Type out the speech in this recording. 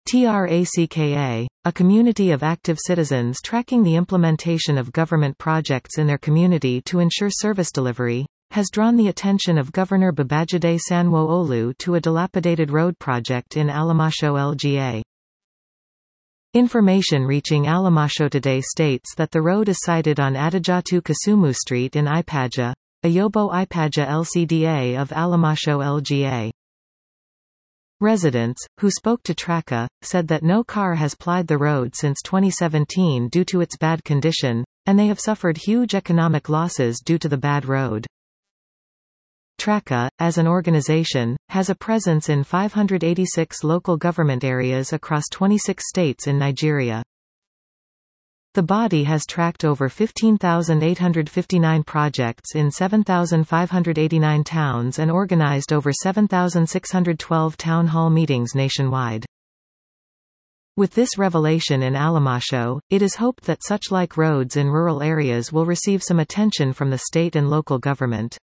TRACKA, a community of active citizens tracking the implementation of government projects in their community to ensure service delivery, has drawn the attention of Governor Babajide Sanwo-Olu to a dilapidated road project in Alamasho LGA. Information reaching Alamasho today states that the road is sited on Adijatu Kasumu Street in Ipaja, Ayobo Ipaja LCDA of Alamasho LGA. Residents, who spoke to TRACKA, said that no car has plied the road since 2017 due to its bad condition, and they have suffered huge economic losses due to the bad road. TRACKA, as an organization, has a presence in 586 local government areas across 26 states in Nigeria. The body has tracked over 15,859 projects in 7,589 towns and organized over 7,612 town hall meetings nationwide. With this revelation in Alamasho, it is hoped that such like roads in rural areas will receive some attention from the state and local government.